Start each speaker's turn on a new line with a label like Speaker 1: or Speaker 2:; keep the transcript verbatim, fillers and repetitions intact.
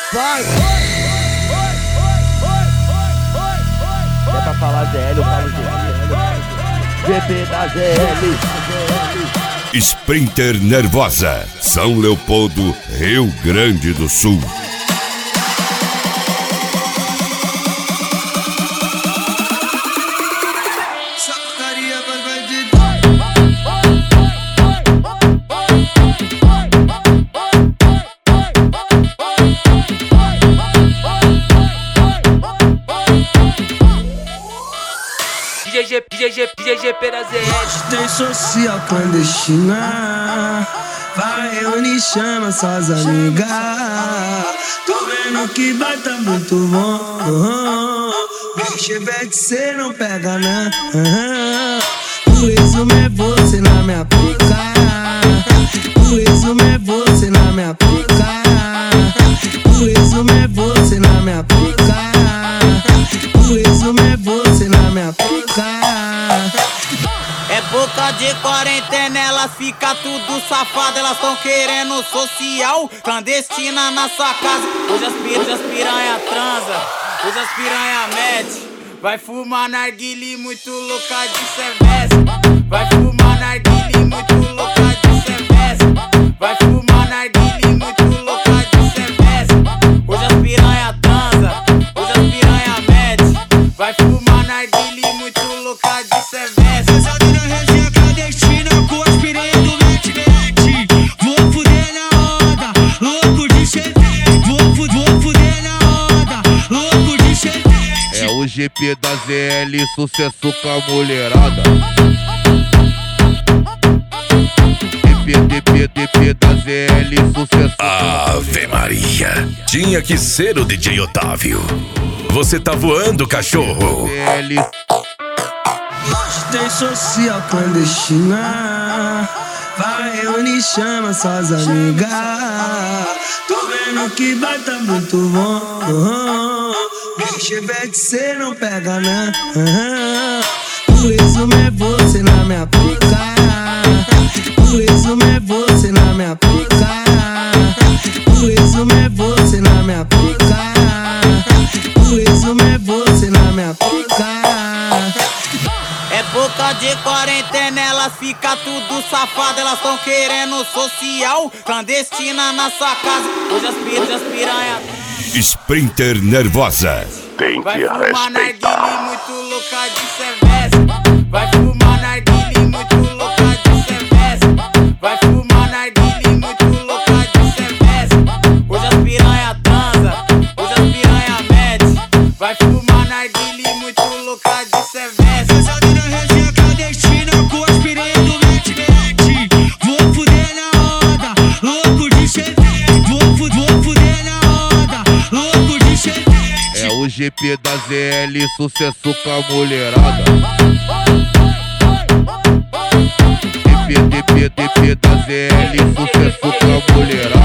Speaker 1: Vai! É pra falar Z L, eu falo Z L. G P da Z L.
Speaker 2: Sprinter Nervosa, São Leopoldo, Rio Grande do Sul.
Speaker 3: D J G P da Z L.
Speaker 4: Tem social clandestina, vai reunir, chama suas amigas. Tô vendo que vai tá muito bom. Chevette cê não pega não. O resumo é você na minha pica. O resumo é você na minha pica. O resumo é você na minha pica. O resumo é você na minha pica.
Speaker 5: É boca de quarentena, elas fica tudo safado. Elas tão querendo social, clandestina na sua casa. Hoje as, pir hoje as piranha transa, hoje as piranha mete. Vai fumar narguile muito louca de cerveja. Vai fumar narguile muito louca de cerveja. Vai fumar narguile muito louca de cerveja. Hoje as piranha transa, hoje as piranha mete. Vai fumar narguile muito louca de cerveja.
Speaker 6: O G P da Z L, sucesso com a mulherada. D P, D P, D P da Z L, sucesso.
Speaker 2: Ave Maria, tinha que ser o D J Otávio. Você tá voando, cachorro.
Speaker 6: Z L.
Speaker 4: Tem social clandestina, vai reunir, chama suas amigas. Tô vendo que vai tá muito bom. Chevette cê não pega não. O resumo é você na minha pica. O resumo é você na minha pica. O resumo é você na minha pica. O resumo é você na minha pica.
Speaker 5: É boca de quarentena, elas fica tudo safado. Elas tão querendo social, clandestina na sua casa. Hoje as, pir hoje as piranha.
Speaker 2: Sprinter Nervosa. Tem
Speaker 5: vai
Speaker 2: que
Speaker 5: fumar
Speaker 2: respeitar.
Speaker 5: narguile muito louca de cerveja. Vai fumar narguile muito louca de cerveja. Vai fumar narguile muito louca de cerveja. Hoje as piranha transa, hoje as piranha mete. Vai fumar narguile muito louca de cerveja.
Speaker 6: O G P da Z L, sucesso com a mulherada. D P, D P, D P da Z L, sucesso com a mulherada.